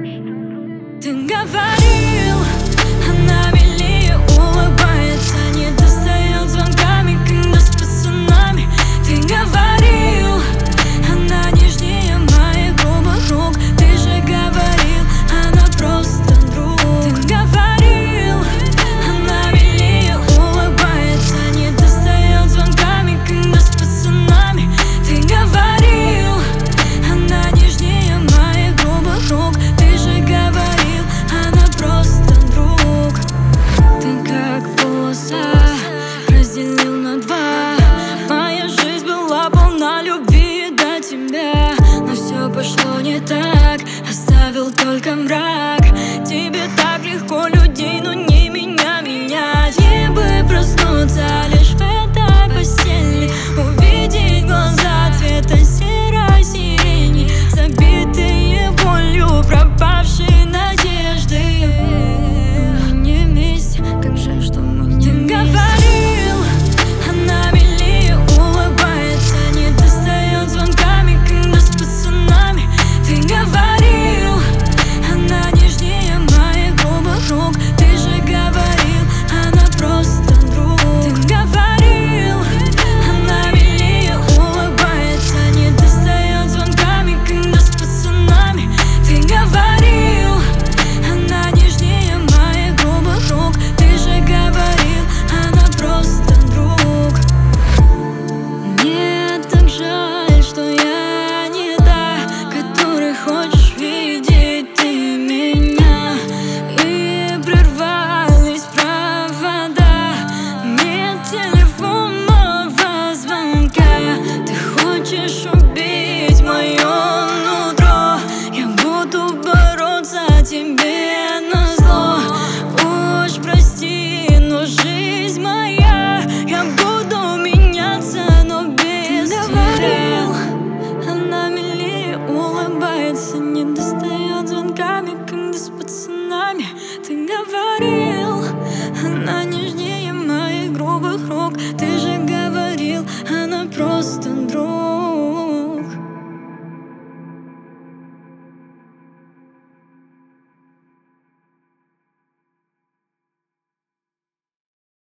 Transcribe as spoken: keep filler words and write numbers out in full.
Ты говорил, она милее улыбается, не достает звонками, когда с пацанами. Ты говорил, она нежнее моих грубых рук. Ты же говорил, она просто друг. Ты говорил, она милее улыбается, не достает звонками, когда с пацанами. Ты говорил, она нежнее моих грубых рук. Ты же говорил, она просто друг. Ты как полоса разделил на два. Моя жизнь была полна любви до тебя, но все пошло не так, оставил только мрак. Тебе так легко людей, но не меня менять. Не бы проснуться лишь